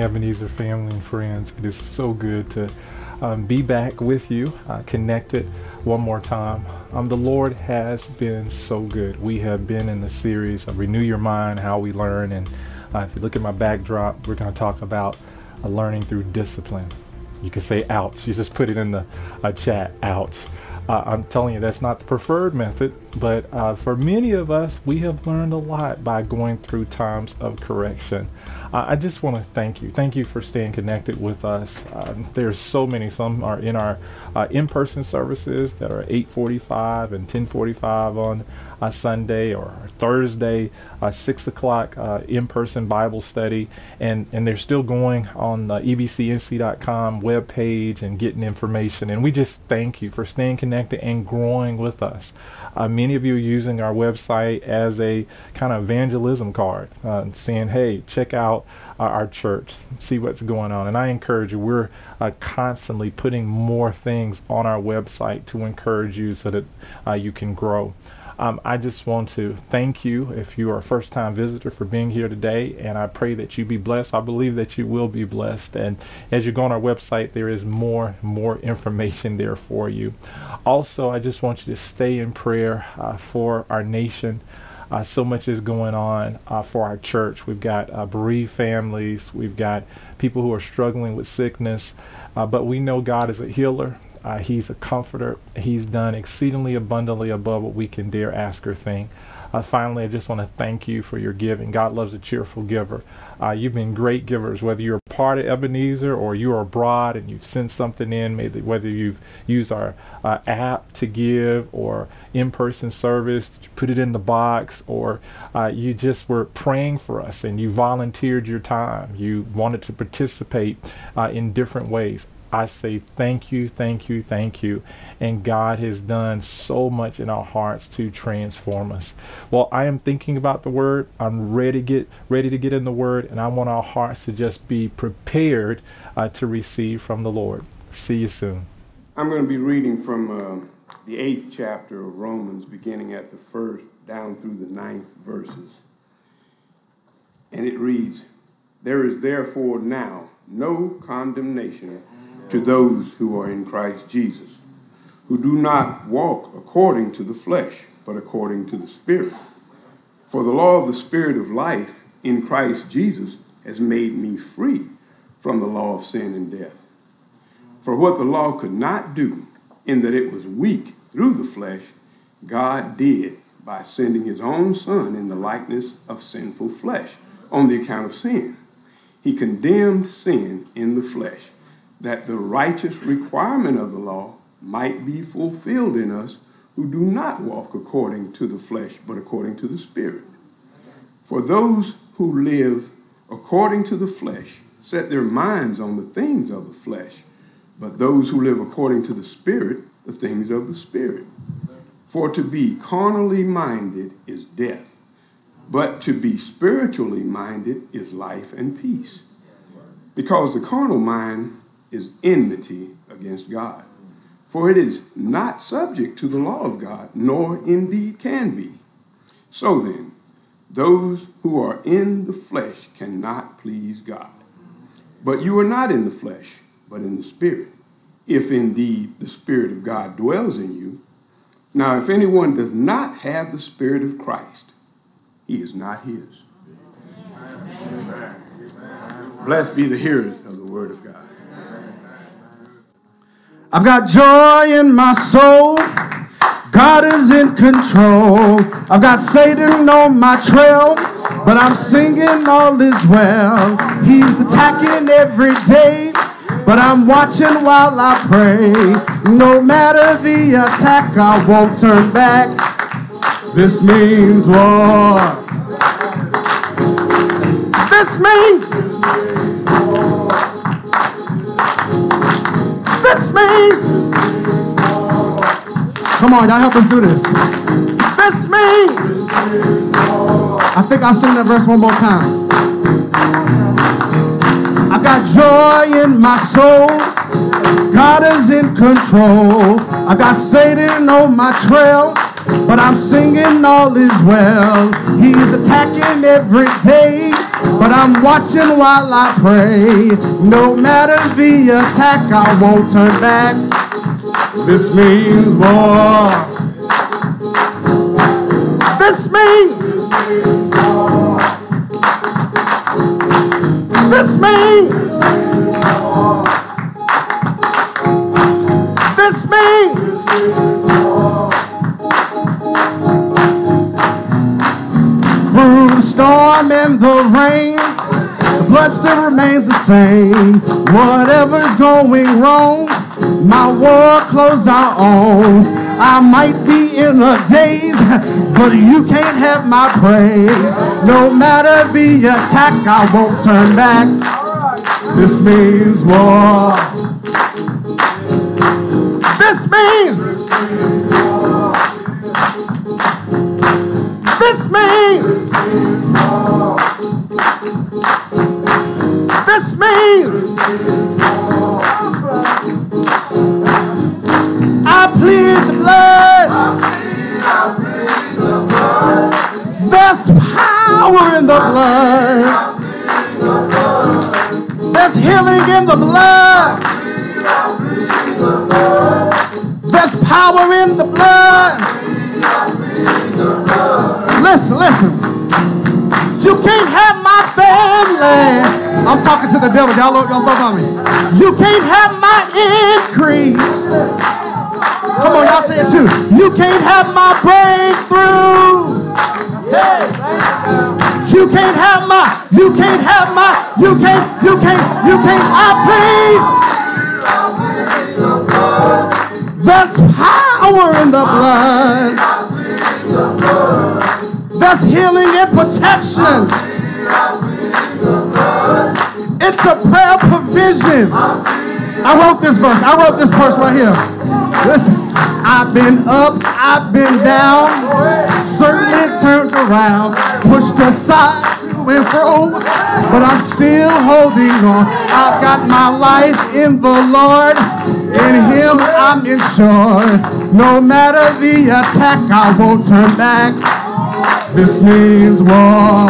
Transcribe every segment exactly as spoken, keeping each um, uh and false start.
Ebenezer family and friends. It is so good to um, be back with you, uh, connected one more time. Um, the Lord has been so good. We have been in the series of Renew Your Mind, How We Learn. And uh, if you look at my backdrop, we're going to talk about uh, learning through discipline. You can say ouch. You just put it in the uh, chat, ouch. Uh, I'm telling you, that's not the preferred method, but uh, for many of us, we have learned a lot by going through times of correction. Uh, I just want to thank you. Thank you for staying connected with us. Um, there's so many. Some are in our uh, in-person services that are eight forty-five and ten forty-five on uh, Sunday, or Thursday, uh, six o'clock uh, in-person Bible study, and, and they're still going on the E B C N C dot com webpage and getting information. And we just thank you for staying connected and growing with us. Uh, many of you are using our website as a kind of evangelism card, uh, saying, hey, check out uh, our church, see what's going on. And I encourage you, we're uh, constantly putting more things on our website to encourage you so that uh, you can grow. Um, I just want to thank you if you are a first-time visitor for being here today, and I pray that you be blessed. I believe that you will be blessed, and as you go on our website, there is more more information there for you. Also, I just want you to stay in prayer uh, for our nation. Uh, so much is going on uh, for our church. We've got uh, bereaved families. We've got people who are struggling with sickness, uh, but we know God is a healer. Uh, he's a comforter. He's done exceedingly abundantly above what we can dare ask or think. Uh, finally, I just want to thank you for your giving. God loves a cheerful giver. Uh, you've been great givers, whether you're a part of Ebenezer or you're abroad and you've sent something in, maybe whether you've used our uh, app to give or in-person service, you put it in the box, or uh, you just were praying for us and you volunteered your time. You wanted to participate uh, in different ways. I say thank you, thank you, thank you. And God has done so much in our hearts to transform us. Well, I am thinking about the Word. I'm ready to get ready to get in the Word, and I want our hearts to just be prepared uh, to receive from the Lord. See you soon. I'm going to be reading from uh, the eighth chapter of Romans, beginning at the first down through the ninth verses. And it reads, "There is therefore now no condemnation to those who are in Christ Jesus, who do not walk according to the flesh, but according to the Spirit. For the law of the Spirit of life in Christ Jesus has made me free from the law of sin and death. For what the law could not do, in that it was weak through the flesh, God did by sending his own Son in the likeness of sinful flesh on the account of sin. He condemned sin in the flesh, that the righteous requirement of the law might be fulfilled in us who do not walk according to the flesh, but according to the Spirit. For those who live according to the flesh set their minds on the things of the flesh, but those who live according to the Spirit, the things of the Spirit. For to be carnally minded is death, but to be spiritually minded is life and peace. Because the carnal mind is enmity against God. For it is not subject to the law of God, nor indeed can be. So then, those who are in the flesh cannot please God. But you are not in the flesh, but in the Spirit, if indeed the Spirit of God dwells in you. Now, if anyone does not have the Spirit of Christ, he is not his." Amen. Blessed be the hearers of the word of God. I've got joy in my soul. God is in control. I've got Satan on my trail, but I'm singing all is well. He's attacking every day, but I'm watching while I pray. No matter the attack, I won't turn back. This means war. This means This means, come on, y'all help us do this. This means, I think I'll sing that verse one more time. I've got joy in my soul. God is in control. I've got Satan on my trail, but I'm singing all is well. He's attacking every day, but I'm watching while I pray. No matter the attack, I won't turn back. This means war. This means. This means. This means. Through the storm and the rain, the blood still remains the same. Whatever's going wrong, my war clothes are on. I might be in a daze, but you can't have my praise. No matter the attack, I won't turn back. This means war. This means. This means. This means. I plead the blood. There's power in the blood. There's healing in the blood. There's power in the blood. Listen, listen. You can't have my family. I'm talking to the devil. Y'all don't love on me. You can't have my increase. Come on, y'all say it too. You can't have my breakthrough. Hey. You can't have my, you can't have my, you can't, you can't, you can't, I plead. There's power in the blood. There's healing and protection. It's a prayer provision. I wrote this verse. I wrote this verse right here. Listen. I've been up, I've been down, certainly turned around, pushed aside to and fro, but I'm still holding on. I've got my life in the Lord. In Him I'm insured. No matter the attack, I won't turn back. This means war.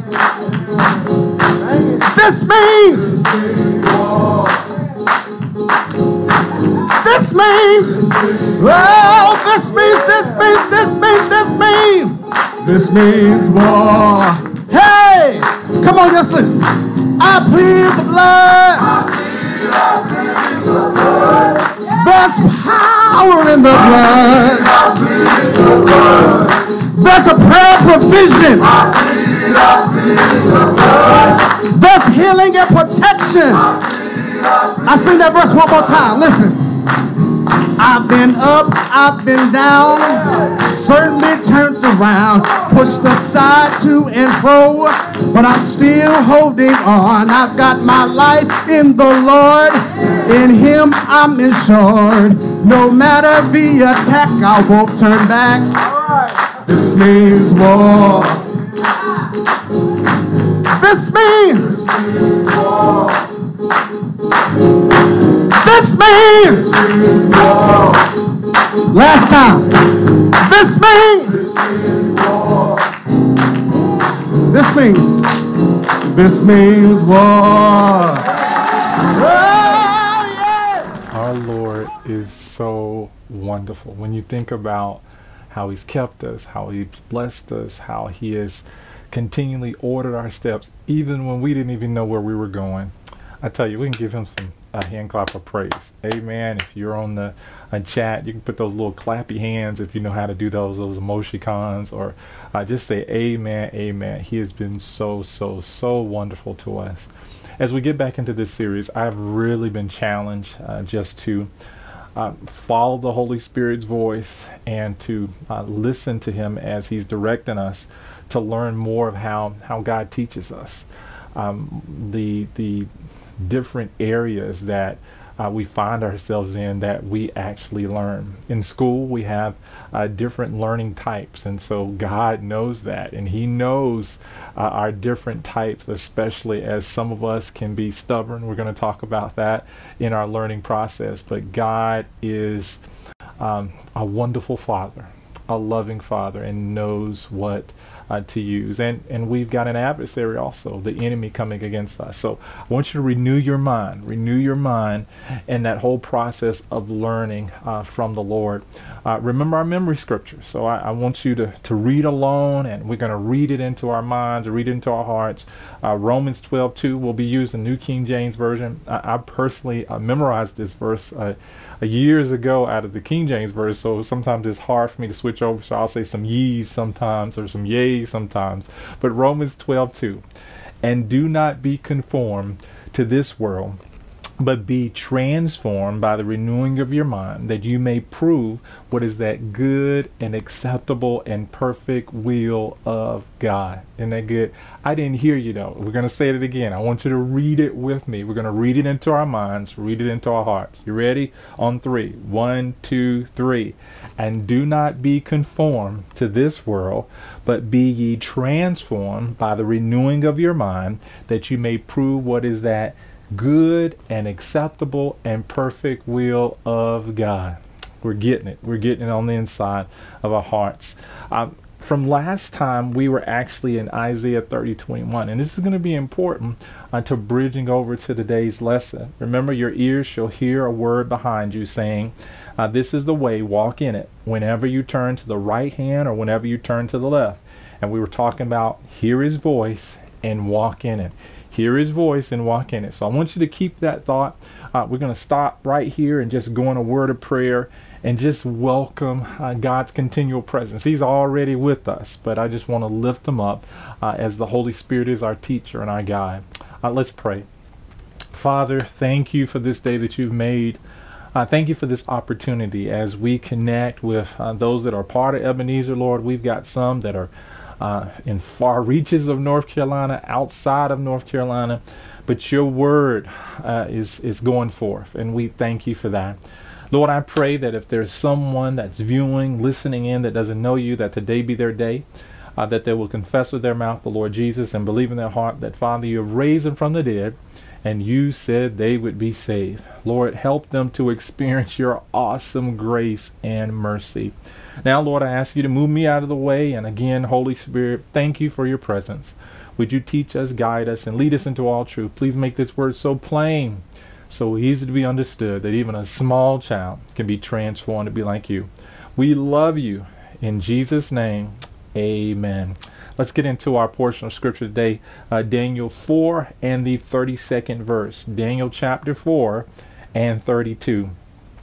This means. This means. Oh, this means. This means. This means. This means. This means war. Hey, come on, just listen. I plead the blood. There's power in the blood. There's a prayer provision. There's healing and protection. I sing that verse one more time. Listen. I've been up, I've been down, certainly turned around, pushed aside to and fro, but I'm still holding on. I've got my life in the Lord. In Him I'm insured. No matter the attack, I won't turn back. This means war. This means war. This means war. Last time. This means war. This means. This means war. Oh, yeah. Our Lord is so wonderful. When you think about how He's kept us, how He's blessed us, how He has continually ordered our steps, even when we didn't even know where we were going. I tell you, we can give Him some a hand clap of praise. Amen. If you're on the uh, chat, you can put those little clappy hands if you know how to do those, those emoticons, or uh, just say amen, amen. He has been so, so, so wonderful to us. As we get back into this series, I've really been challenged uh, just to Uh, follow the Holy Spirit's voice and to uh, listen to Him as He's directing us to learn more of how, how God teaches us. Um, the, the different areas that uh, we find ourselves in that we actually learn. In school, we have uh, different learning types, and so God knows that, and He knows uh, our different types, especially as some of us can be stubborn. We're going to talk about that in our learning process, but God is um, a wonderful Father, a loving Father, and knows what uh, to use. And, and we've got an adversary also, the enemy coming against us. So I want you to renew your mind, renew your mind in that whole process of learning uh, from the Lord. Uh, remember our memory scripture. So I, I want you to, to read alone, and we're going to read it into our minds, read it into our hearts. Uh, Romans twelve two will be used in New King James Version. I, I personally uh, memorized this verse uh, years ago out of the King James Version, so sometimes it's hard for me to switch over, so I'll say some yees sometimes or some yays sometimes. But Romans twelve two, and do not be conformed to this world, but be transformed by the renewing of your mind, that you may prove what is that good and acceptable and perfect will of God. Isn't that good? I didn't hear you though. We're going to say it again. I want you to read it with me. We're going to read it into our minds, read it into our hearts. You ready? On three. One, two, three. And do not be conformed to this world, but be ye transformed by the renewing of your mind, that you may prove what is that good and acceptable and perfect will of God. We're getting it. We're getting it on the inside of our hearts. Um, from last time, we were actually in Isaiah thirty twenty-one, and this is going to be important uh, to bridging over to today's lesson. Remember, your ears shall hear a word behind you saying, uh, this is the way, walk in it, whenever you turn to the right hand or whenever you turn to the left. And we were talking about hear his voice and walk in it. Hear his voice and walk in it. So I want you to keep that thought. Uh, we're going to stop right here and just go in a word of prayer and just welcome uh, God's continual presence. He's already with us, but I just want to lift him up uh, as the Holy Spirit is our teacher and our guide. Uh, let's pray. Father, thank you for this day that you've made. Uh, thank you for this opportunity as we connect with uh, those that are part of Ebenezer, Lord. We've got some that are Uh, in far reaches of North Carolina, outside of North Carolina, but your word uh, is is going forth, and we thank you for that. Lord, I pray that if there's someone that's viewing, listening in, that doesn't know you, that today be their day, uh, that they will confess with their mouth the Lord Jesus and believe in their heart that, Father, you have raised them from the dead, and you said they would be saved. Lord, help them to experience your awesome grace and mercy. Now, Lord, I ask you to move me out of the way. And again, Holy Spirit, thank you for your presence. Would you teach us, guide us, and lead us into all truth? Please make this word so plain, so easy to be understood, that even a small child can be transformed to be like you. We love you. In Jesus' name, amen. Let's get into our portion of scripture today. Uh, Daniel four and the thirty-second verse. Daniel chapter four and thirty-two.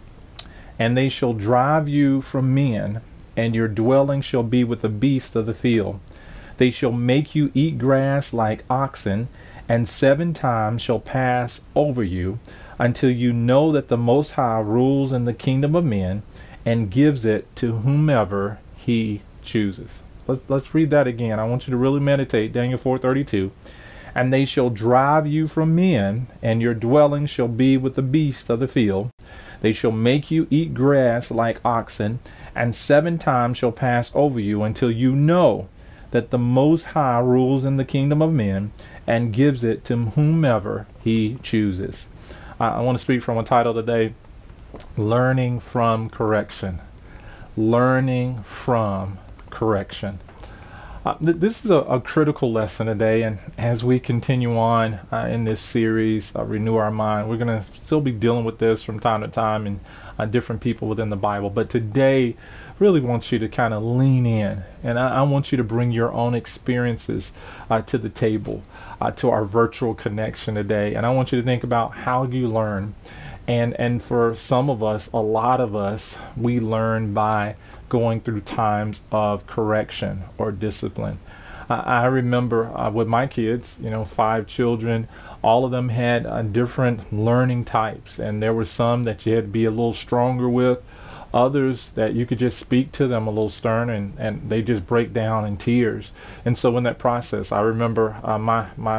And they shall drive you from men, and your dwelling shall be with the beasts of the field. They shall make you eat grass like oxen, and seven times shall pass over you, until you know that the Most High rules in the kingdom of men, and gives it to whomever he chooses. Let's, let's read that again. I want you to really meditate. Daniel four thirty-two. And they shall drive you from men, and your dwelling shall be with the beasts of the field. They shall make you eat grass like oxen, and seven times shall pass over you, until you know that the Most High rules in the kingdom of men, and gives it to whomever he chooses. Uh, I want to speak from a title today, Learning from Correction. Learning from Correction. Uh, th this is a, a critical lesson today, and as we continue on uh, in this series, uh, Renew Our Mind, we're going to still be dealing with this from time to time and uh, different people within the Bible. But today, really want you to kind of lean in, and I, I want you to bring your own experiences uh, to the table, uh, to our virtual connection today. And I want you to think about how you learn. And, and for some of us, a lot of us, we learn by going through times of correction or discipline. Uh, I remember uh, with my kids, you know, five children, all of them had uh, different learning types, and there were some that you had to be a little stronger with, others that you could just speak to them a little stern, and, and they just break down in tears. And so in that process, I remember uh, my, my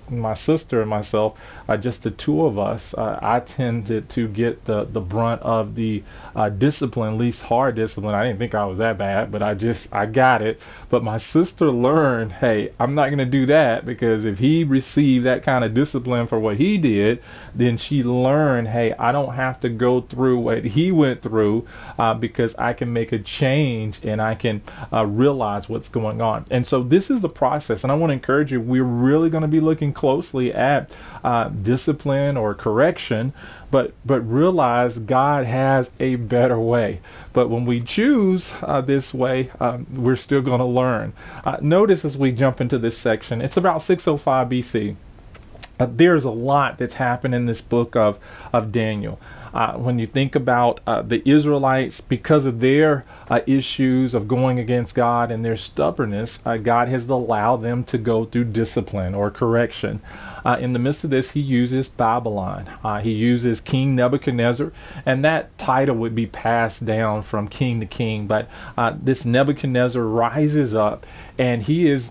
my sister and myself, uh, just the two of us, uh, I tended to get the, the brunt of the uh, discipline, least hard discipline. I didn't think I was that bad, but I just, I got it. But my sister learned, hey, I'm not going to do that, because if he received that kind of discipline for what he did, then she learned, hey, I don't have to go through what he went through, uh, because I can make a change and I can uh, realize what's going on. And so this is the process. And I want to encourage you, we're really going to be looking closely at uh, discipline or correction, but but realize God has a better way. But when we choose uh, this way, um, we're still going to learn. Uh, notice as we jump into this section, it's about six oh five B C. Uh, there's a lot that's happened in this book of, of Daniel. Uh, when you think about uh, the Israelites, because of their uh, issues of going against God and their stubbornness, uh, God has allowed them to go through discipline or correction. Uh, in the midst of this, he uses Babylon. Uh, he uses King Nebuchadnezzar, and that title would be passed down from king to king. But uh, this Nebuchadnezzar rises up, and he is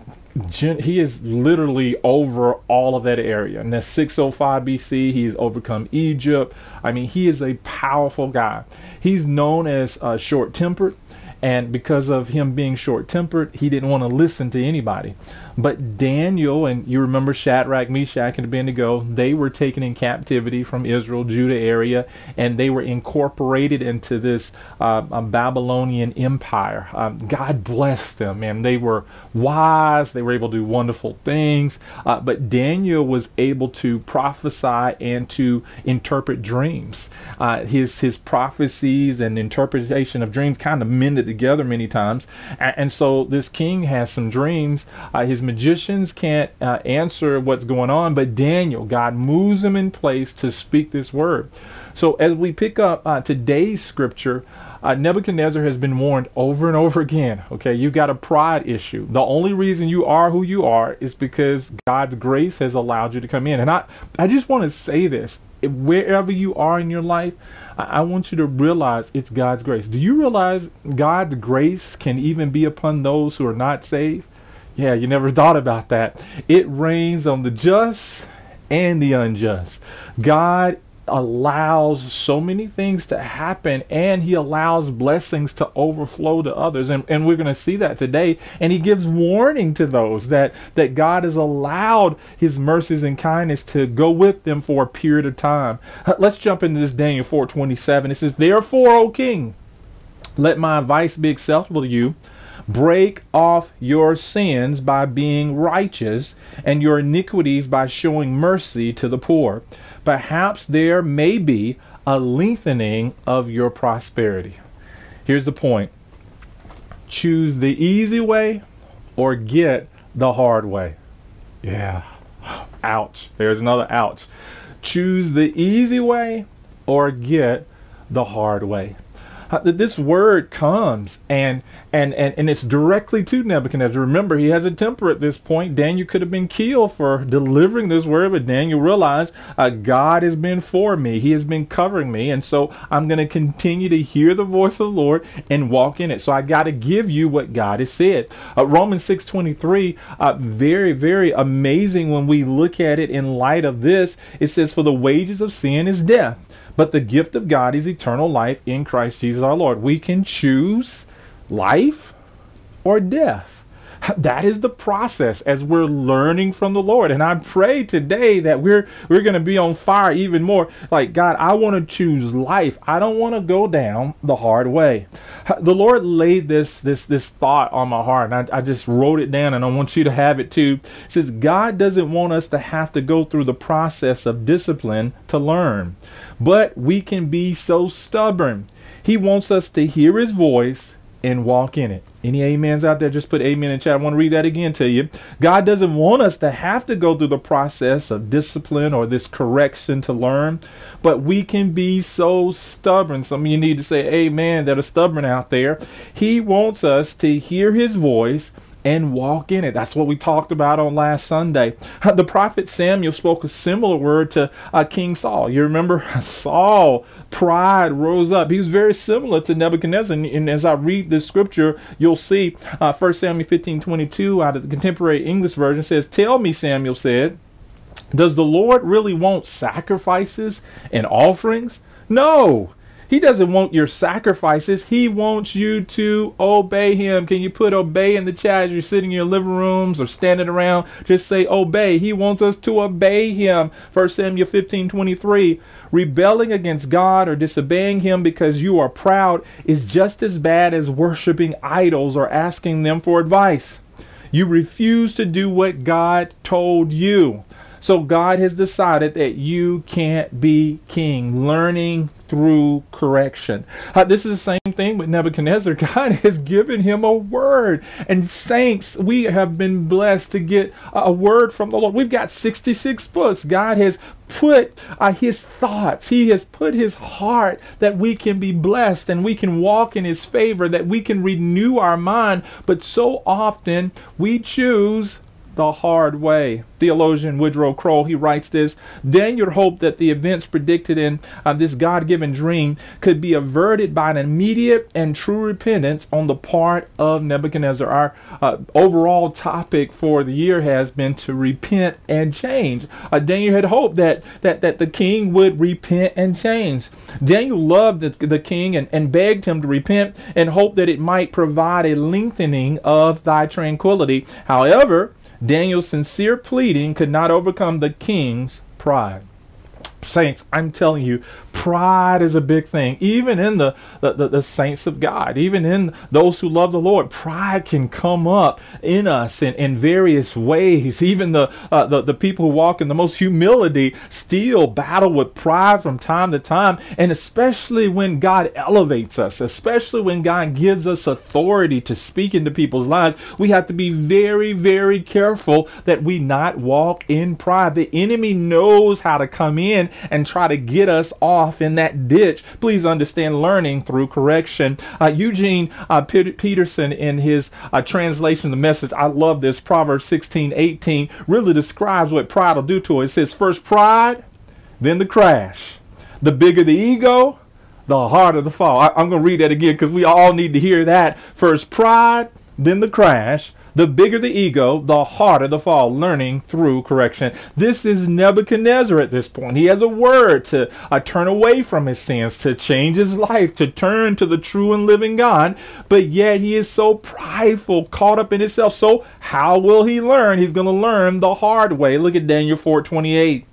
He is literally over all of that area. And that's six oh five B C. He's overcome Egypt. I mean, he is a powerful guy. He's known as uh, short-tempered. And because of him being short-tempered, he didn't want to listen to anybody. But Daniel, and you remember Shadrach, Meshach, and Abednego, they were taken in captivity from Israel, Judah area, and they were incorporated into this uh, Babylonian empire. Um, God blessed them, and they were wise. They were able to do wonderful things. Uh, but Daniel was able to prophesy and to interpret dreams. Uh, his his prophecies and interpretation of dreams kind of mended together many times. And, and so this king has some dreams. Uh, his magicians can't uh, answer what's going on, but Daniel, God moves him in place to speak this word. So as we pick up uh, today's scripture, uh, Nebuchadnezzar has been warned over and over again. Okay, you've got a pride issue. The only reason you are who you are is because God's grace has allowed you to come in. And I, I just want to say this. Wherever you are in your life, I want you to realize it's God's grace. Do you realize God's grace can even be upon those who are not saved? Yeah, you never thought about that. It rains on the just and the unjust. God allows so many things to happen, and he allows blessings to overflow to others, and, and we're going to see that today. And he gives warning to those that that God has allowed his mercies and kindness to go with them for a period of time. Let's jump into this Daniel four twenty-seven. It says, "Therefore, O king, let my advice be acceptable to you. Break off your sins by being righteous, and your iniquities by showing mercy to the poor. Perhaps there may be a lengthening of your prosperity." Here's the point. Choose the easy way or get the hard way. Yeah. Ouch. There's another ouch. Choose the easy way or get the hard way. Uh, this word comes and, and and and it's directly to Nebuchadnezzar. Remember, he has a temper at this point. Daniel could have been killed for delivering this word, but Daniel realized uh, God has been for me. He has been covering me, and so I'm going to continue to hear the voice of the Lord and walk in it. So I got to give you what God has said. Uh, Romans six twenty-three, uh, very, very amazing when we look at it in light of this. It says, "For the wages of sin is death, but the gift of God is eternal life in Christ Jesus our Lord." We can choose life or death. That is the process as we're learning from the Lord. And I pray today that we're we're going to be on fire even more. Like, God, I want to choose life. I don't want to go down the hard way. The Lord laid this this this thought on my heart, and I, I just wrote it down, and I want you to have it too. It says, God doesn't want us to have to go through the process of discipline to learn, but we can be so stubborn. He wants us to hear his voice and walk in it. Any amens out there? Just put amen in chat. I want to read that again to you. God doesn't want us to have to go through the process of discipline or this correction to learn, but we can be so stubborn. Some of you need to say amen that are stubborn out there. He wants us to hear his voice and walk in it. That's what we talked about on last Sunday. The prophet Samuel spoke a similar word to uh, King Saul. You remember Saul, pride rose up. He was very similar to Nebuchadnezzar. And, and as I read this scripture, you'll see uh, First Samuel fifteen twenty-two out of the Contemporary English Version says, "Tell me," Samuel said, Does the Lord really want sacrifices and offerings? No. He doesn't want your sacrifices. He wants you to obey him. Can you put obey in the chat as you're sitting in your living rooms or standing around? Just say obey. He wants us to obey him. First Samuel fifteen twenty-three. Rebelling against God or disobeying him because you are proud is just as bad as worshiping idols or asking them for advice. You refuse to do what God told you. So God has decided that you can't be king. Learning through correction. Uh, this is the same thing with Nebuchadnezzar. God has given him a word. And saints, we have been blessed to get a word from the Lord. We've got sixty-six books. God has put uh, his thoughts. He has put his heart that we can be blessed and we can walk in his favor, that we can renew our mind. But so often we choose the hard way. Theologian Woodrow Kroll, he writes this: Daniel hoped that the events predicted in uh, this God-given dream could be averted by an immediate and true repentance on the part of Nebuchadnezzar. Our uh, overall topic for the year has been to repent and change. Uh, Daniel had hoped that, that, that the king would repent and change. Daniel loved the, the king and, and begged him to repent and hoped that it might provide a lengthening of thy tranquility. However, Daniel's sincere pleading could not overcome the king's pride. Saints, I'm telling you, pride is a big thing. Even in the, the, the, the saints of God, even in those who love the Lord, pride can come up in us in, in various ways. Even the, uh, the, the people who walk in the most humility still battle with pride from time to time. And especially when God elevates us, especially when God gives us authority to speak into people's lives, we have to be very, very careful that we not walk in pride. The enemy knows how to come in and try to get us off in that ditch. Please understand, learning through correction. Uh, Eugene uh, Peterson, in his uh, translation of the Message, I love this, Proverbs sixteen eighteen, really describes what pride will do to us. It says, first pride, then the crash. The bigger the ego, the harder the fall. I, I'm going to read that again because we all need to hear that. First pride, then the crash. The bigger the ego, the harder the fall. Learning through correction. This is Nebuchadnezzar at this point. He has a word to uh, turn away from his sins, to change his life, to turn to the true and living God. But yet he is so prideful, caught up in himself. So how will he learn? He's going to learn the hard way. Look at Daniel four twenty-eight.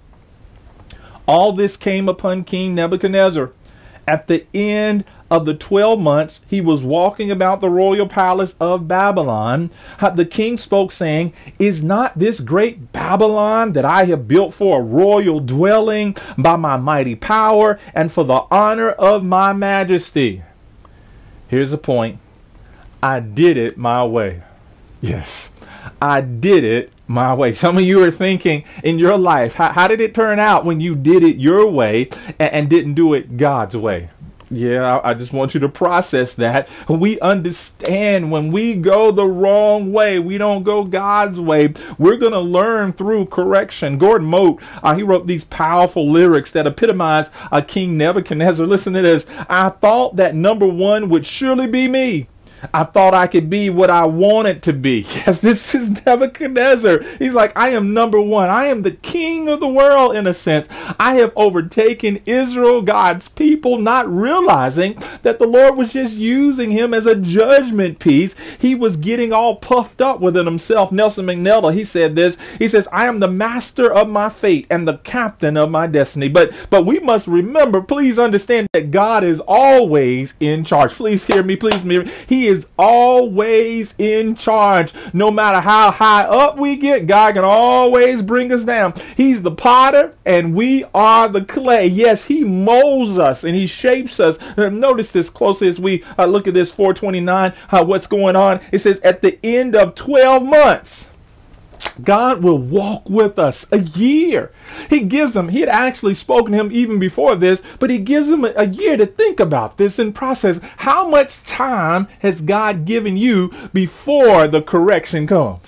All this came upon King Nebuchadnezzar. At the end of the twelve months, he was walking about the royal palace of Babylon. The king spoke, saying, is not this great Babylon that I have built for a royal dwelling by my mighty power and for the honor of my majesty? Here's the point. I did it my way. Yes, I did it my way. Some of you are thinking in your life, how, how did it turn out when you did it your way and, and didn't do it God's way? Yeah, I, I just want you to process that. We understand when we go the wrong way, we don't go God's way. We're going to learn through correction. Gordon Mote, uh, he wrote these powerful lyrics that epitomize uh, King Nebuchadnezzar. Listen to this. I thought that number one would surely be me. I thought I could be what I wanted to be. Yes, this is Nebuchadnezzar. He's like, I am number one. I am the king of the world, in a sense. I have overtaken Israel, God's people, not realizing that the Lord was just using him as a judgment piece. He was getting all puffed up within himself. Nelson McNelda, he said this. He says, I am the master of my fate and the captain of my destiny. But, but we must remember, please understand that God is always in charge. Please hear me, please hear me. He is always in charge. No matter how high up we get, God can always bring us down. He's the potter and we are the clay. Yes, he molds us and he shapes us. Notice this closely as we uh, look at this four twenty-nine, uh, what's going on. It says at the end of twelve months, God will walk with us a year. He gives them, he had actually spoken to him even before this, but he gives them a, a year to think about this and process. How much time has God given you before the correction comes?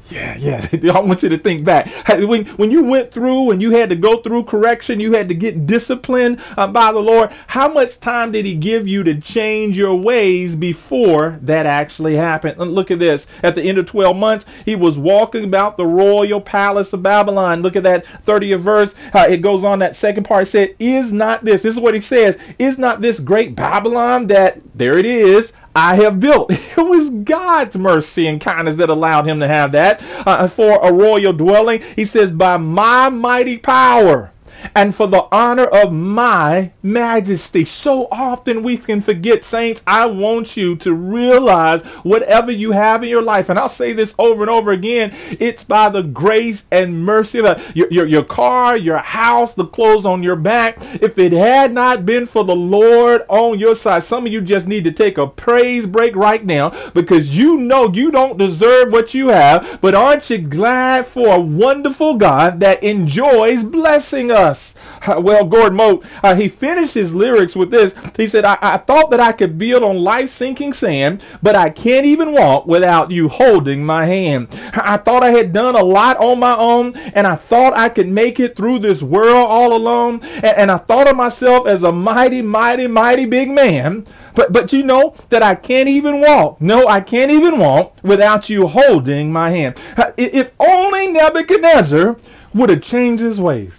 Yeah, yeah. I want you to think back. When, when you went through and you had to go through correction, you had to get disciplined uh, by the Lord, how much time did he give you to change your ways before that actually happened? And look at this. At the end of twelve months, he was walking about the royal palace of Babylon. Look at that thirtieth verse. Uh, it goes on, that second part. It said, is not this, this is what he says, is not this great Babylon that, there it is, I have built. It was God's mercy and kindness that allowed him to have that uh, for a royal dwelling. He says, by my mighty power and for the honor of my majesty. So often we can forget, saints. I want you to realize whatever you have in your life, and I'll say this over and over again, it's by the grace and mercy of the, your, your, your car, your house, the clothes on your back. If it had not been for the Lord on your side, some of you just need to take a praise break right now, because you know you don't deserve what you have, but aren't you glad for a wonderful God that enjoys blessing us? Uh, well, Gordon Mote, uh, he finished his lyrics with this. He said, I, I thought that I could build on life-sinking sand, but I can't even walk without you holding my hand. I thought I had done a lot on my own, and I thought I could make it through this world all alone, and, and I thought of myself as a mighty, mighty, mighty big man. But, but you know that I can't even walk. No, I can't even walk without you holding my hand. Uh, if only Nebuchadnezzar would have changed his ways.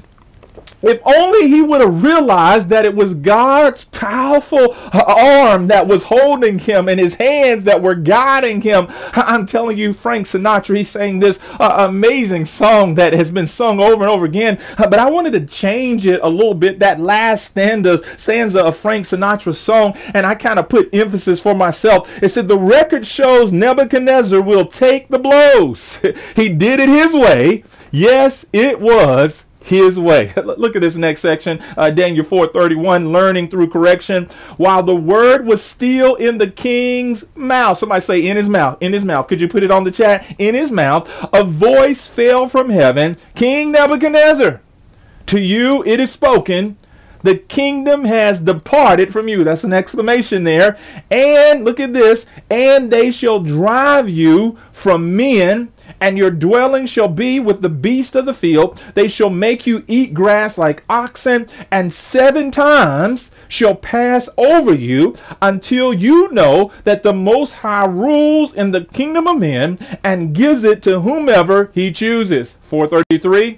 If only he would have realized that it was God's powerful arm that was holding him and his hands that were guiding him. I'm telling you, Frank Sinatra, he sang this uh, amazing song that has been sung over and over again. Uh, but I wanted to change it a little bit, that last stanza, stanza of Frank Sinatra's song, and I kind of put emphasis for myself. It said, the record shows Nebuchadnezzar will take the blows. He did it his way. Yes, it was his way. Look at this next section, uh, Daniel four thirty-one, learning through correction. While the word was still in the king's mouth, somebody say in his mouth, in his mouth. Could you put it on the chat? In his mouth, a voice fell from heaven. King Nebuchadnezzar, to you it is spoken, the kingdom has departed from you. That's an exclamation there. And look at this, and they shall drive you from men, and your dwelling shall be with the beasts of the field. They shall make you eat grass like oxen, and seven times shall pass over you until you know that the Most High rules in the kingdom of men and gives it to whomever he chooses. four thirty-three.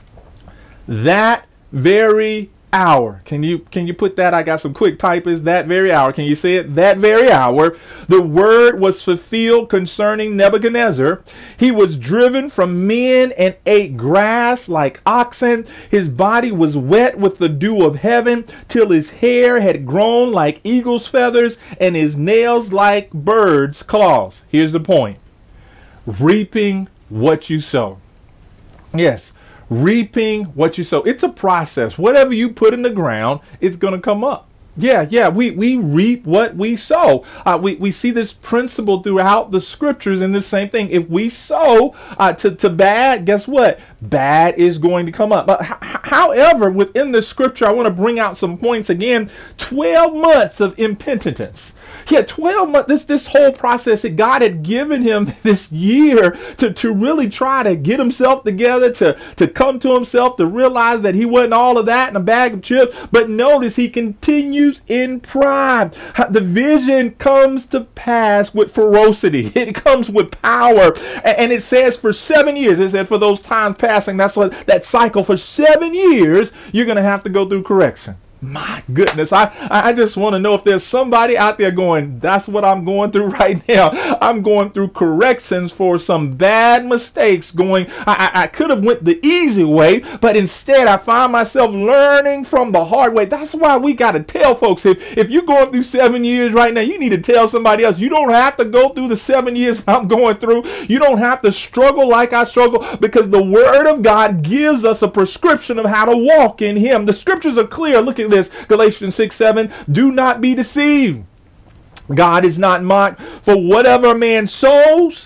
That very hour. Can you can you put that? I got some quick typers. That very hour. Can you say it? That very hour, the word was fulfilled concerning Nebuchadnezzar. He was driven from men and ate grass like oxen. His body was wet with the dew of heaven, till his hair had grown like eagle's feathers and his nails like birds' claws. Here's the point. Reaping what you sow. Yes. Reaping what you sow. It's a process. Whatever you put in the ground, it's going to come up. Yeah, yeah, we, we reap what we sow. Uh, we, we see this principle throughout the scriptures in the same thing. If we sow uh, to, to bad, guess what? Bad is going to come up. But however, within the scripture, I want to bring out some points again. twelve months of impenitence. Yeah, twelve months, this, this whole process that God had given him this year to, to really try to get himself together, to, to come to himself, to realize that he wasn't all of that in a bag of chips. But notice he continues in pride. The vision comes to pass with ferocity. It comes with power. And it says for seven years, it said for those times passing, that's what that cycle, for seven years, you're going to have to go through correction. My goodness, I, I just want to know if there's somebody out there going, that's what I'm going through right now. I'm going through corrections for some bad mistakes going. I, I, I could have went the easy way, but instead I find myself learning from the hard way. That's why we got to tell folks, if, if you're going through seven years right now, you need to tell somebody else. You don't have to go through the seven years I'm going through. You don't have to struggle like I struggle, because the Word of God gives us a prescription of how to walk in Him. The scriptures are clear. Look at this, Galatians six seven. Do not be deceived. God is not mocked. For whatever a man sows,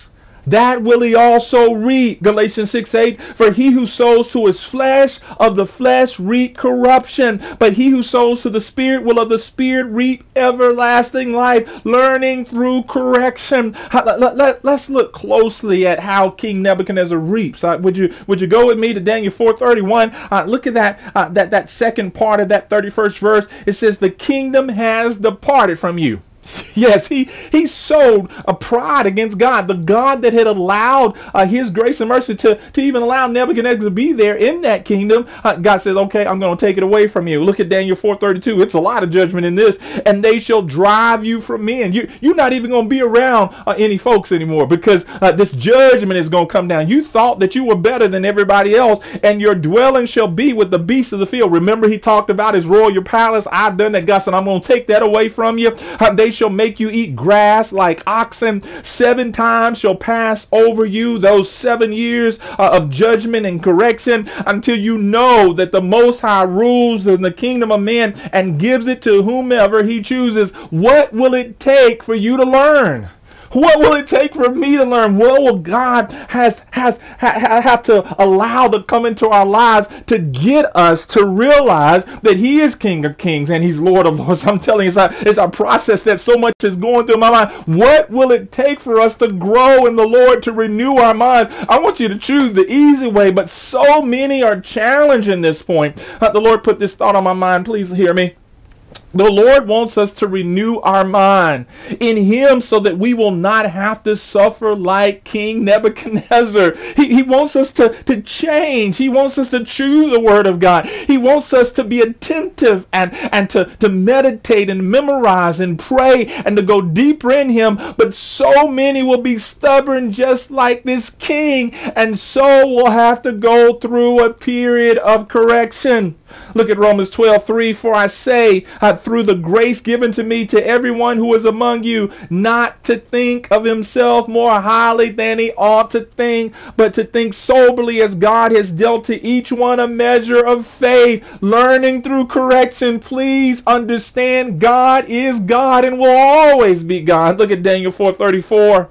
that will he also reap. Galatians six eight, for he who sows to his flesh, of the flesh reap corruption, but he who sows to the Spirit will of the Spirit reap everlasting life. Learning through correction. Let, let, let, let's look closely at how King Nebuchadnezzar reaps. Uh, would you would you go with me to Daniel four thirty-one? Uh, look at that, uh, that, that second part of that thirty-first verse. It says, the kingdom has departed from you. Yes, he, he sowed a pride against God, the God that had allowed uh, his grace and mercy to, to even allow Nebuchadnezzar to be there in that kingdom. Uh, God says, okay, I'm going to take it away from you. Look at Daniel four thirty-two. It's a lot of judgment in this. And they shall drive you from men. You, you're not even going to be around uh, any folks anymore, because uh, this judgment is going to come down. You thought that you were better than everybody else, and your dwelling shall be with the beasts of the field. Remember, he talked about his royal palace. I've done that. God said, I'm going to take that away from you. Uh, they shall make you eat grass like oxen. Seven times shall pass over you those seven years uh, of judgment and correction, until you know that the Most High rules in the kingdom of men and gives it to whomever he chooses. What will it take for you to learn? What will it take for me to learn? What will God has has ha, have to allow to come into our lives to get us to realize that he is King of Kings and he's Lord of Lords? I'm telling you, it's a, it's a process that so much is going through my mind. What will it take for us to grow in the Lord, to renew our minds? I want you to choose the easy way, but so many are challenging this point. Uh, the Lord put this thought on my mind. Please hear me. The Lord wants us to renew our mind in him so that we will not have to suffer like King Nebuchadnezzar. He, he wants us to, to change. He wants us to choose the word of God. He wants us to be attentive and, and to, to meditate and memorize and pray and to go deeper in him. But so many will be stubborn just like this king, and so will have to go through a period of correction. Look at Romans twelve three. For I say, uh, through the grace given to me, to everyone who is among you, not to think of himself more highly than he ought to think, but to think soberly, as God has dealt to each one a measure of faith. Learning through correction. Please understand, God is God and will always be God. Look at Daniel four thirty-four.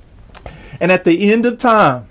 And at the end of time,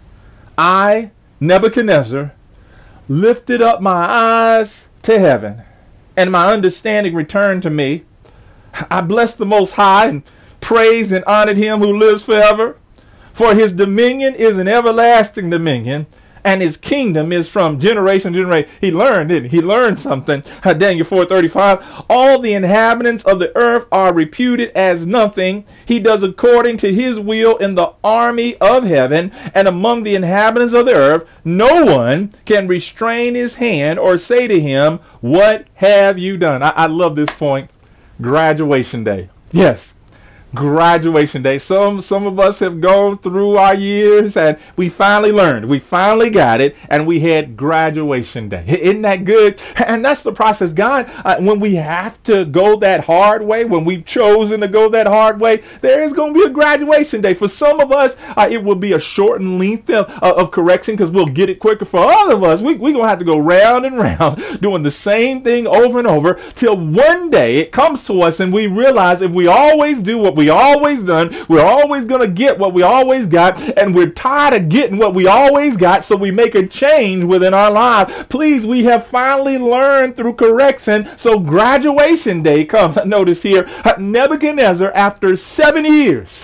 I, Nebuchadnezzar, lifted up my eyes to heaven, and my understanding returned to me. I blessed the Most High and praised and honored him who lives forever. For his dominion is an everlasting dominion, and his kingdom is from generation to generation. He learned, didn't he? He learned something. Daniel four thirty-five. All the inhabitants of the earth are reputed as nothing. He does according to his will in the army of heaven, and among the inhabitants of the earth, no one can restrain his hand or say to him, what have you done? I, I love this point. Graduation day. Yes. Graduation day. Some some of us have gone through our years and we finally learned. We finally got it, and we had graduation day. Isn't that good? And that's the process. God, uh, when we have to go that hard way, when we've chosen to go that hard way, there is going to be a graduation day. For some of us, uh, it will be a shortened length of, uh, of correction, because we'll get it quicker. For all of us, we, we're going to have to go round and round doing the same thing over and over till one day it comes to us and we realize if we always do what we we always done, we're always going to get what we always got, and we're tired of getting what we always got, so we make a change within our lives. Please, we have finally learned through correction, so graduation day comes. Notice here, Nebuchadnezzar, after seven years,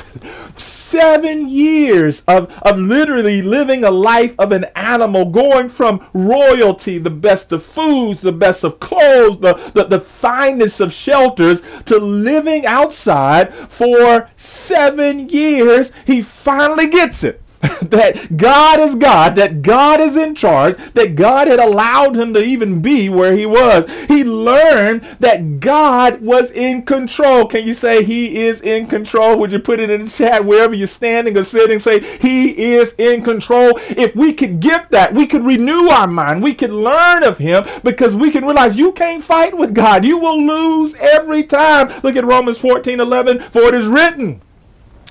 seven years of, of literally living a life of an animal, going from royalty, the best of foods, the best of clothes, the, the, the finest of shelters, to living outside for seven years, he finally gets it. That God is God, that God is in charge, that God had allowed him to even be where he was. He learned that God was in control. Can you say he is in control? Would you put it in the chat wherever you're standing or sitting? Say he is in control. If we could get that, we could renew our mind. We could learn of him, because we can realize you can't fight with God. You will lose every time. Look at Romans fourteen eleven. For it is written,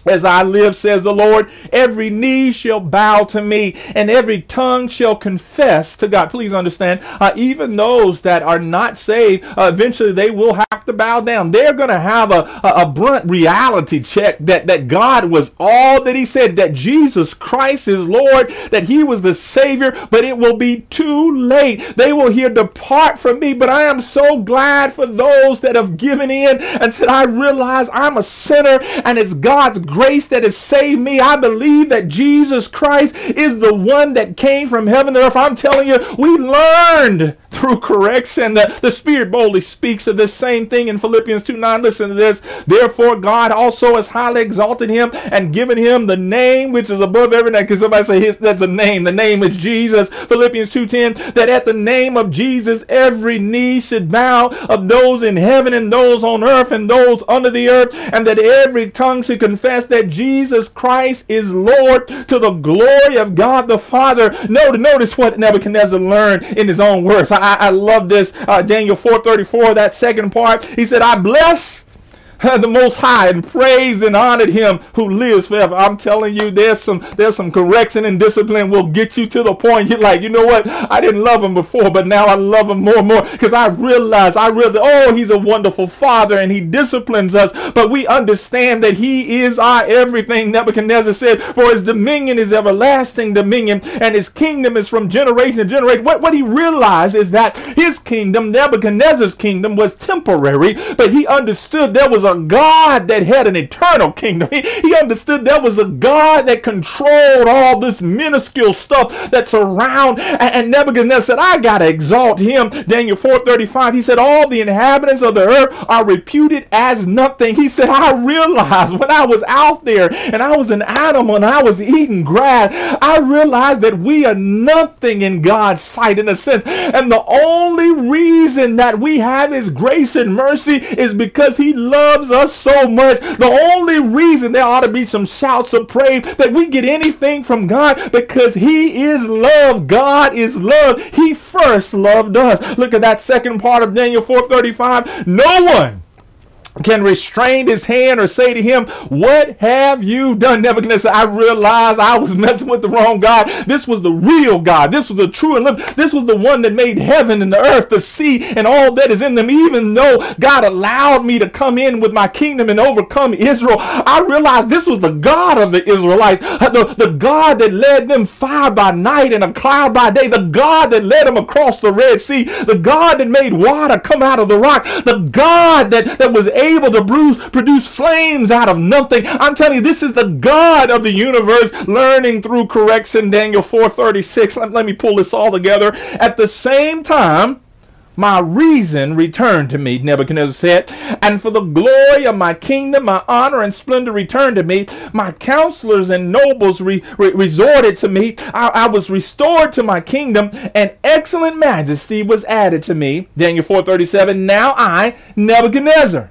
As I live, says the Lord, every knee shall bow to me, and every tongue shall confess to God. Please understand, uh, even those that are not saved, uh, eventually they will have to bow down. They're going to have a, a, a blunt reality check that, that God was all that he said, that Jesus Christ is Lord, that he was the Savior, but it will be too late. They will hear, depart from me. But I am so glad for those that have given in and said, I realize I'm a sinner, and it's God's grace that has saved me. I believe that Jesus Christ is the one that came from heaven to earth. I'm telling you, we learned through correction. The, the Spirit boldly speaks of this same thing in Philippians two nine. Listen to this. Therefore God also has highly exalted him and given him the name which is above every name. Because somebody say his, that's a name. The name is Jesus. Philippians two ten, that at the name of Jesus every knee should bow, of those in heaven and those on earth and those under the earth, and that every tongue should confess that Jesus Christ is Lord, to the glory of God the Father. Notice, notice what Nebuchadnezzar learned in his own words. I, I love this. Uh, Daniel four thirty-four, that second part. He said, I bless the Most High and praised and honored him who lives forever. I'm telling you, there's some there's some correction and discipline will get you to the point you're like, you know what? I didn't love him before, but now I love him more and more, because I realize, I realize, oh, he's a wonderful father and he disciplines us, but we understand that he is our everything. Nebuchadnezzar said, for his dominion is everlasting dominion, and his kingdom is from generation to generation. What, what he realized is that his kingdom, Nebuchadnezzar's kingdom, was temporary, but he understood there was a God that had an eternal kingdom. He, he understood there was a God that controlled all this minuscule stuff that's around. And, and Nebuchadnezzar said, I got to exalt him. Daniel four thirty-five, he said, all the inhabitants of the earth are reputed as nothing. He said, I realized when I was out there and I was an animal and I was eating grass, I realized that we are nothing in God's sight, in a sense. And the only reason that we have his grace and mercy is because he loves us so much. The only reason there ought to be some shouts of praise that we get anything from God, because he is love. God is love. He first loved us. Look at that second part of Daniel four thirty-five. No one can restrain his hand or say to him, what have you done? Nebuchadnezzar, I realized I was messing with the wrong God. This was the real God. This was the true and living. This was the one that made heaven and the earth, the sea, and all that is in them. Even though God allowed me to come in with my kingdom and overcome Israel, I realized this was the God of the Israelites, the, the God that led them fire by night and a cloud by day, the God that led them across the Red Sea, the God that made water come out of the rock, the God that, that was able able to bruise, produce flames out of nothing. I'm telling you, this is the God of the universe. Learning through correction, Daniel four thirty-six. Let, let me pull this all together. At the same time, my reason returned to me, Nebuchadnezzar said, and for the glory of my kingdom, my honor and splendor returned to me. My counselors and nobles re re resorted to me. I, I was restored to my kingdom, and excellent majesty was added to me. Daniel four thirty-seven. Now I, Nebuchadnezzar,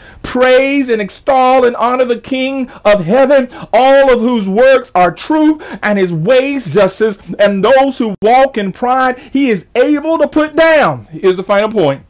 praise and extol and honor the King of heaven, all of whose works are true and his ways justice, and those who walk in pride he is able to put down. Here's the final point.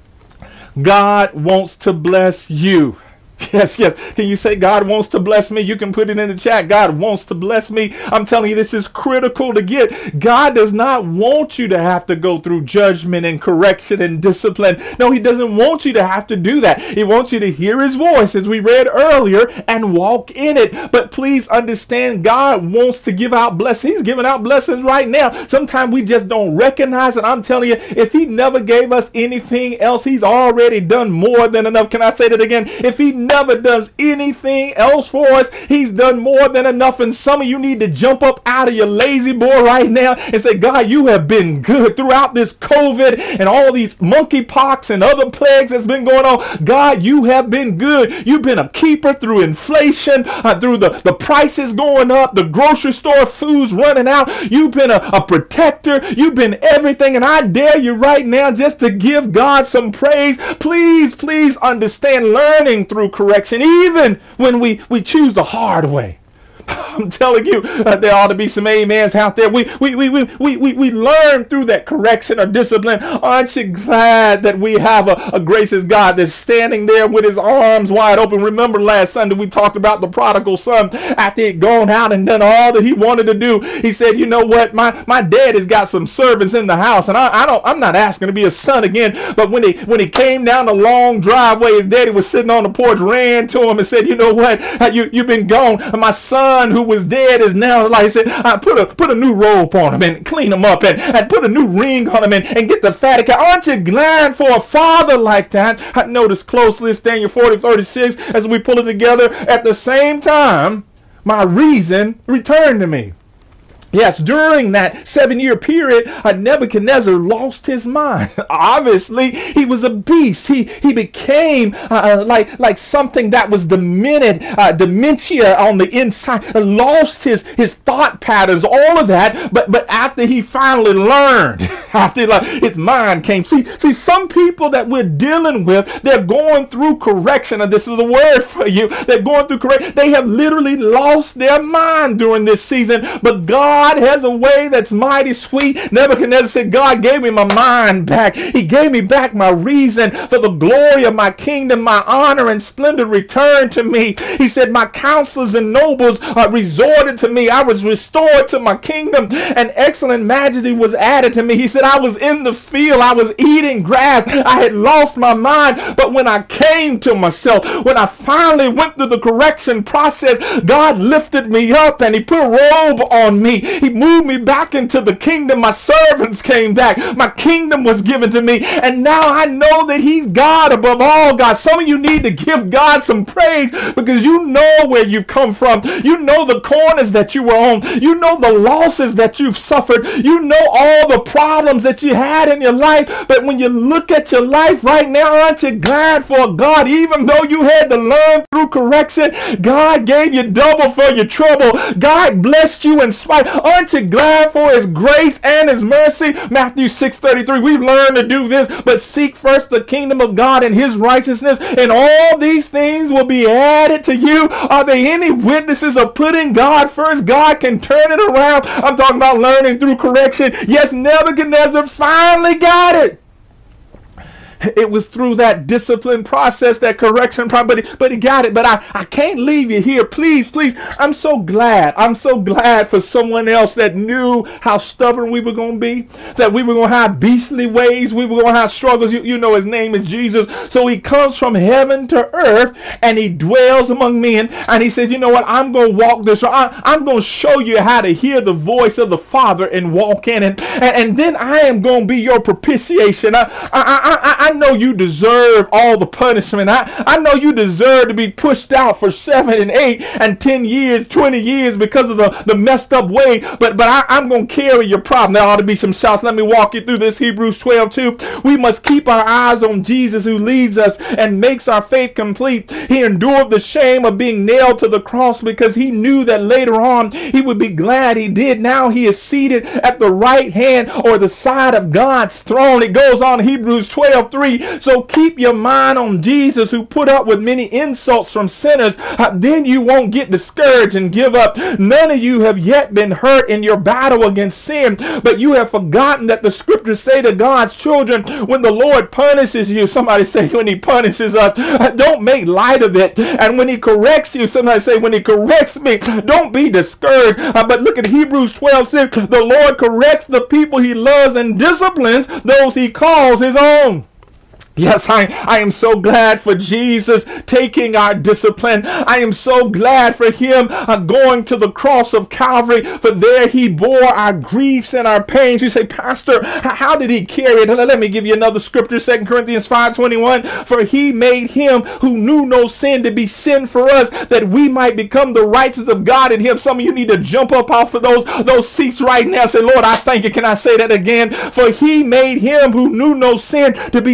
God wants to bless you. Yes, yes. Can you say God wants to bless me? You can put it in the chat. God wants to bless me. I'm telling you, this is critical to get. God does not want you to have to go through judgment and correction and discipline. No, he doesn't want you to have to do that. He wants you to hear his voice, as we read earlier, and walk in it. But please understand, God wants to give out blessings. He's giving out blessings right now. Sometimes we just don't recognize it. I'm telling you, if he never gave us anything else, he's already done more than enough. Can I say that again? If he never does anything else for us, he's done more than enough. And some of you need to jump up out of your lazy boy right now and say, God, you have been good throughout this COVID and all these monkeypox and other plagues that's been going on. God, you have been good. You've been a keeper through inflation, uh, through the, the prices going up, the grocery store foods running out. You've been a, a protector. You've been everything. And I dare you right now just to give God some praise. Please, please understand, learning through correction, even when we, we choose the hard way. I'm telling you, uh, there ought to be some amens out there. We we we we we we, we learn through that correction or discipline. Aren't you glad that we have a, a gracious God that's standing there with his arms wide open? Remember last Sunday we talked about the prodigal son after he'd gone out and done all that he wanted to do. He said, you know what, my my dad has got some servants in the house, and I, I don't I'm not asking to be a son again. But when he when he came down the long driveway, his daddy was sitting on the porch, ran to him and said, you know what, you you've been gone. My son who was dead is now, like I said, I put a put a new robe on him and clean him up and, and put a new ring on him and, and get the fatty cow. Aren't you glad for a father like that? I notice closely, it's Daniel forty thirty-six, as we pull it together. At the same time, my reason returned to me. Yes, during that seven-year period, uh, Nebuchadnezzar lost his mind. Obviously, he was a beast. He he became uh, like like something that was demented, uh, dementia on the inside. Uh, lost his his thought patterns, all of that. But but after he finally learned, after like, his mind came. See see, some people that we're dealing with, they're going through correction, and this is a word for you. They're going through correction. They have literally lost their mind during this season. But God God has a way that's mighty sweet. Nebuchadnezzar said, God gave me my mind back. He gave me back my reason for the glory of my kingdom. My honor and splendor returned to me. He said, my counselors and nobles uh, resorted to me. I was restored to my kingdom, and excellent majesty was added to me. He said, I was in the field. I was eating grass. I had lost my mind. But when I came to myself, when I finally went through the correction process, God lifted me up and he put a robe on me. He moved me back into the kingdom. My servants came back. My kingdom was given to me. And now I know that he's God above all God. Some of you need to give God some praise because you know where you've come from. You know the corners that you were on. You know the losses that you've suffered. You know all the problems that you had in your life. But when you look at your life right now, aren't you glad for God? Even though you had to learn through correction, God gave you double for your trouble. God blessed you in spite. Aren't you glad for his grace and his mercy? Matthew six thirty-three. We've learned to do this, but seek first the kingdom of God and his righteousness, and all these things will be added to you. Are there any witnesses of putting God first? God can turn it around. I'm talking about learning through correction. Yes, Nebuchadnezzar finally got it. It was through that discipline process, that correction process, but he, but he got it. But I, I can't leave you here. Please, please. I'm so glad. I'm so glad for someone else that knew how stubborn we were going to be, that we were going to have beastly ways, we were going to have struggles. You, you know his name is Jesus. So he comes from heaven to earth and he dwells among men. And he says, you know what? I'm going to walk this. I, I'm going to show you how to hear the voice of the Father and walk in it. And, and then I am going to be your propitiation. I, I, I, I, I know you deserve all the punishment. I, I know you deserve to be pushed out for seven and eight and ten years, twenty years because of the, the messed up way. But but I, I'm going to carry your problem. There ought to be some shouts. Let me walk you through this. Hebrews twelve two. We must keep our eyes on Jesus who leads us and makes our faith complete. He endured the shame of being nailed to the cross because he knew that later on he would be glad he did. Now he is seated at the right hand or the side of God's throne. It goes on, Hebrews twelve three. So keep your mind on Jesus who put up with many insults from sinners. Uh, then you won't get discouraged and give up. None of you have yet been hurt in your battle against sin, but you have forgotten that the scriptures say to God's children, when the Lord punishes you, somebody say when he punishes us, uh, don't make light of it. And when he corrects you, somebody say when he corrects me, don't be discouraged. Uh, but look at Hebrews twelve six. The Lord corrects the people he loves and disciplines those he calls his own. Yes, I, I am so glad for Jesus taking our discipline. I am so glad for him uh, going to the cross of Calvary, for there he bore our griefs and our pains. You say, Pastor, how did he carry it? Let me give you another scripture, Second Corinthians five twenty-one. For he made him who knew no sin to be sin for us, that we might become the righteousness of God in him. Some of you need to jump up off of those, those seats right now. Say, Lord, I thank you. Can I say that again? For he made him who knew no sin to be sin for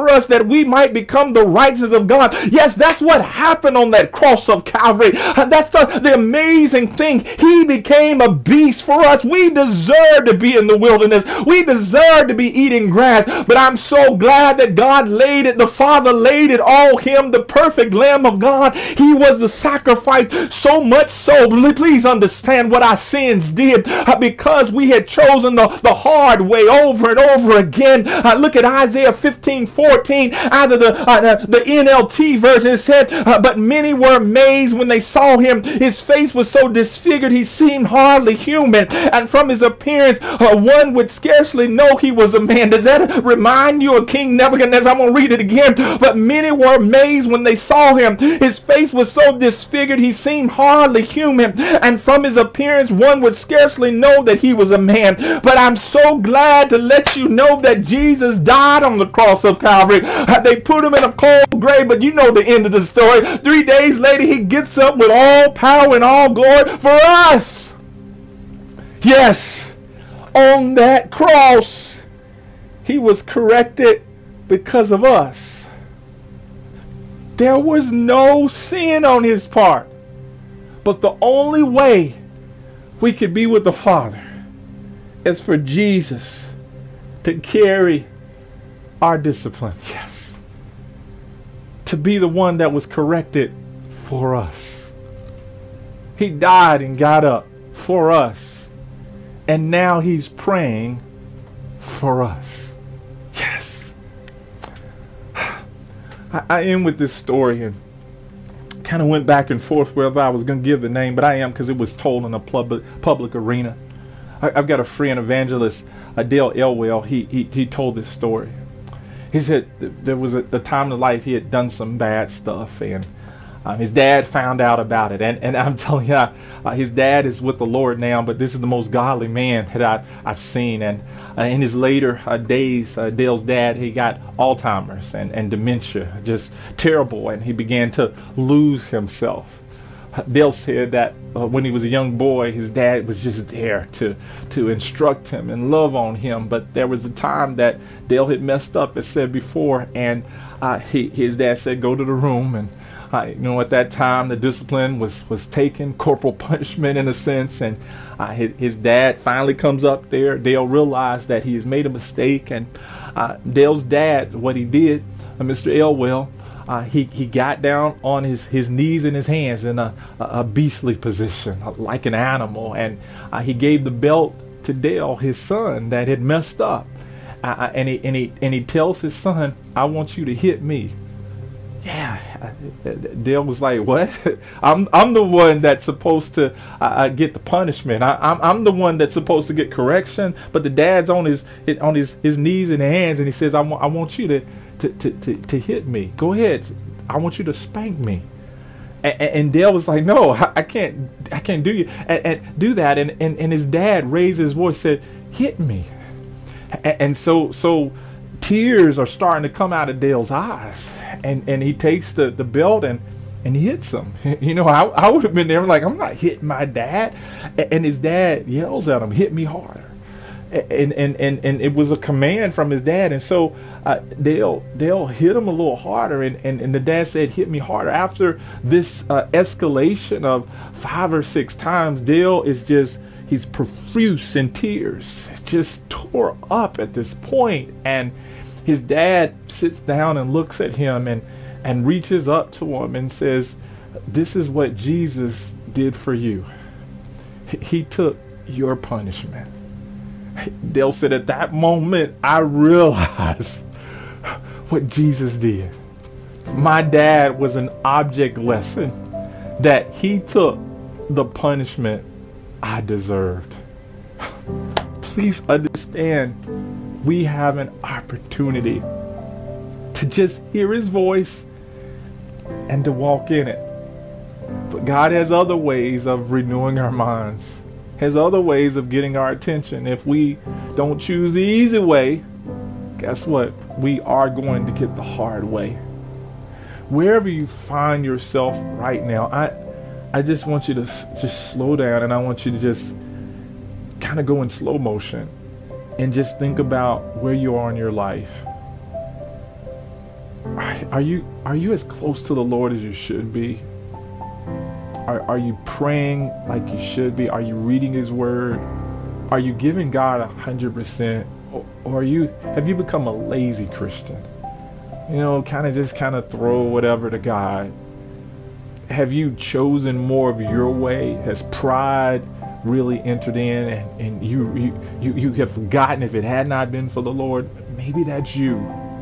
for us that we might become the righteousness of God. Yes, that's what happened on that cross of Calvary. That's the, the amazing thing. He became a beast for us. We deserve to be in the wilderness. We deserve to be eating grass. But I'm so glad that God laid it, the Father laid it all him, the perfect Lamb of God. He was the sacrifice, so much so. Please understand what our sins did uh, because we had chosen the, the hard way over and over again. Uh, look at Isaiah fifteen fourteen, out of the, uh, the, the N L T version. It said, uh, but many were amazed when they saw him. His face was so disfigured he seemed hardly human, and from his appearance uh, one would scarcely know he was a man. Does that remind you of King Nebuchadnezzar? I'm going to read it again. But many were amazed when they saw him. His face was so disfigured he seemed hardly human, and from his appearance one would scarcely know that he was a man. But I'm so glad to let you know that Jesus died on the cross of Calvary. Uh, they put him in a cold grave, but you know the end of the story. Three days later he gets up with all power and all glory for us. Yes, on that cross he was corrected because of us. There was no sin on his part. But the only way we could be with the Father is for Jesus to carry our discipline. Yes. To be the one that was corrected for us. He died and got up for us. And now he's praying for us. Yes. I, I end with this story, and kind of went back and forth whether I was going to give the name, but I am because it was told in a public public arena. I, I've got a friend, evangelist, uh, Dale Elwell. He, he he told this story. He said there was a, a time in life he had done some bad stuff, and um, his dad found out about it. And and I'm telling you, uh, his dad is with the Lord now, but this is the most godly man that I, I've seen. And uh, in his later uh, days, uh, Dale's dad, he got Alzheimer's and, and dementia, just terrible, and he began to lose himself. Dale said that uh, when he was a young boy, his dad was just there to to instruct him and love on him. But there was the time that Dale had messed up, as said before, and uh, he, his dad said, go to the room. And uh, you know, at that time, the discipline was, was taken, corporal punishment in a sense. And uh, his, his dad finally comes up there. Dale realized that he has made a mistake. And uh, Dale's dad, what he did, uh, Mister Elwell, Uh, he, he got down on his, his knees and his hands in a, a, a beastly position, like an animal. And uh, he gave the belt to Dale, his son, that had messed up. Uh, and, he, and, he, and he tells his son, I want you to hit me. Yeah. Dale was like, what? I'm I'm the one that's supposed to uh, get the punishment. I, I'm I'm the one that's supposed to get correction. But the dad's on his on his, his knees and hands, and he says, I, w- I want you to To, to, to, to hit me. Go ahead. I want you to spank me. And, and Dale was like, no, I, I can't I can't do you and, and do that. And, and and his dad raised his voice, said, hit me. And, and so so tears are starting to come out of Dale's eyes. And and he takes the, the belt and and he hits him. You know, I, I would have been there like, I'm not hitting my dad. And his dad yells at him, hit me harder. And, and and and it was a command from his dad. And so uh, Dale Dale hit him a little harder, and, and, and the dad said, hit me harder. After this uh, escalation of five or six times, Dale is just, he's profuse in tears, just tore up at this point. And his dad sits down and looks at him and, and reaches up to him and says, this is what Jesus did for you. He, he took your punishment. Dale said, at that moment, I realized what Jesus did. My dad was an object lesson that he took the punishment I deserved. Please understand, we have an opportunity to just hear his voice and to walk in it. But God has other ways of renewing our minds. Has other ways of getting our attention. If we don't choose the easy way, guess what? We are going to get the hard way. Wherever you find yourself right now, I I just want you to s- just slow down, and I want you to just kind of go in slow motion and just think about where you are in your life. Are, are you are you as close to the Lord as you should be? Are, are you praying like you should be? Are you reading His Word? Are you giving God a hundred percent? Or, or are you have you become a lazy Christian? You know, kind of just kind of throw whatever to God. Have you chosen more of your way? Has pride really entered in, and, and you, you you you have forgotten if it had not been for the Lord? Maybe that's you.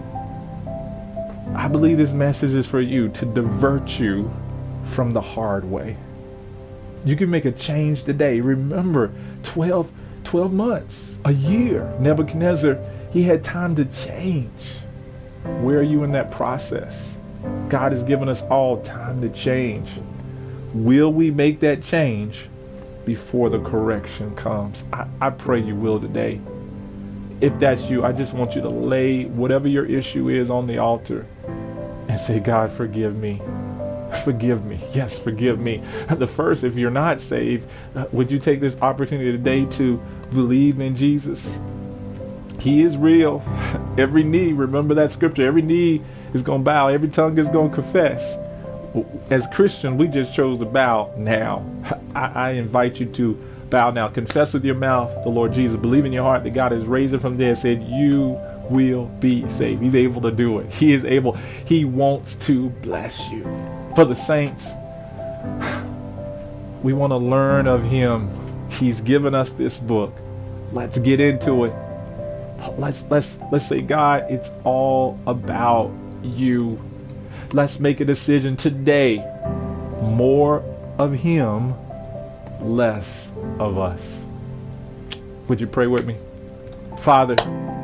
I believe this message is for you, to divert you from the hard way. You can make a change today. Remember, twelve, twelve months, a year, Nebuchadnezzar, he had time to change. Where are you in that process? God has given us all time to change. Will we make that change before the correction comes? I, I pray you will today. If that's you, I just want you to lay whatever your issue is on the altar and say, God, forgive me. Forgive me. Yes, forgive me. The first, if you're not saved, uh, would you take this opportunity today to believe in Jesus? He is real. Every knee, remember that scripture, every knee is going to bow, every tongue is going to confess. As Christians, we just chose to bow now. I, I invite you to bow now. Confess with your mouth the Lord Jesus. Believe in your heart that God has raised him from there, said you will be saved. He's able to do it. He is able. He wants to bless you. For the saints, we want to learn of him. He's given us this book. Let's get into it. Let's let's let's say, God, it's all about you. Let's make a decision today. More of him, less of us. Would you pray with me? Father,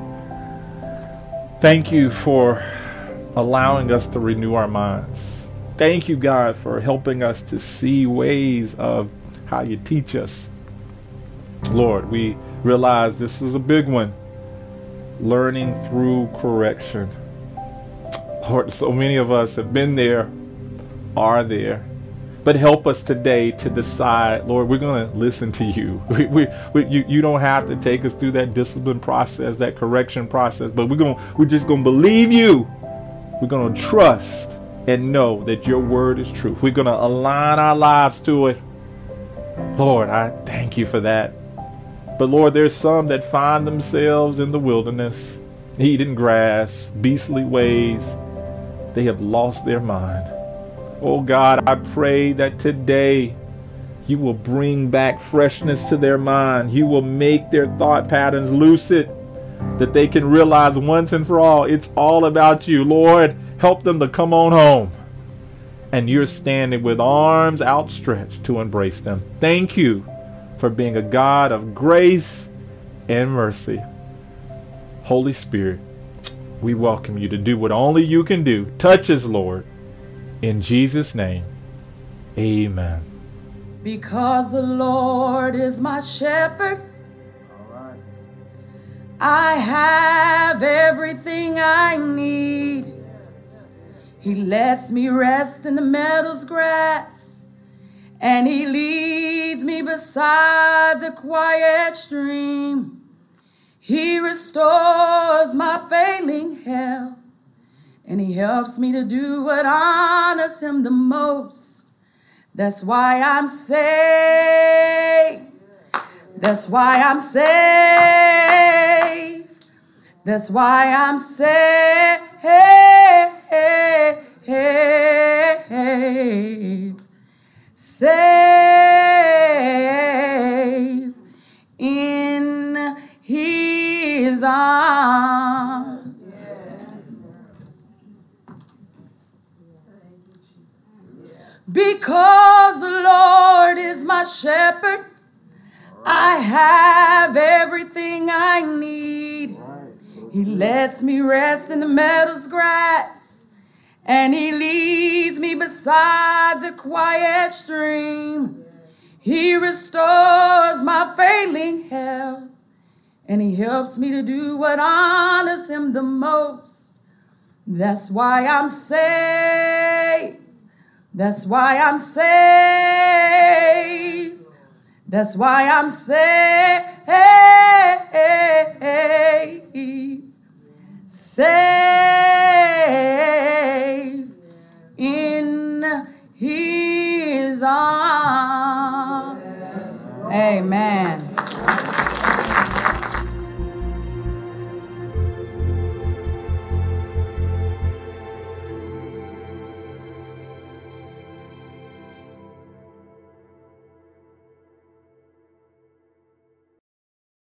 thank you for allowing us to renew our minds. Thank you, God, for helping us to see ways of how you teach us. Lord, we realize this is a big one. Learning through correction. Lord, so many of us have been there, are there. But help us today to decide, Lord, we're going to listen to you. We, we, we, you. You don't have to take us through that discipline process, that correction process, but we're going, we're just going to believe you. We're going to trust and know that your word is truth. We're going to align our lives to it. Lord, I thank you for that. But Lord, there's some that find themselves in the wilderness, eating grass, beastly ways. They have lost their mind. Oh God, I pray that today you will bring back freshness to their mind. You will make their thought patterns lucid, that they can realize once and for all, it's all about you. Lord, help them to come on home. And you're standing with arms outstretched to embrace them. Thank you for being a God of grace and mercy. Holy Spirit, we welcome you to do what only you can do. Touch us, Lord. In Jesus' name, amen. Because the Lord is my shepherd, all right, I have everything I need. He lets me rest in the meadow's grass, and he leads me beside the quiet stream. He restores my failing health, and he helps me to do what honors him the most. That's why I'm saved. That's why I'm saved. That's why I'm saved. Safe in his arms. Because the Lord is my shepherd, I have everything I need. He lets me rest in the meadow's grass, and he leads me beside the quiet stream. He restores my failing health, and he helps me to do what honors him the most. That's why I'm saved. That's why I'm saved. That's why I'm saved. safe in his arms. Amen.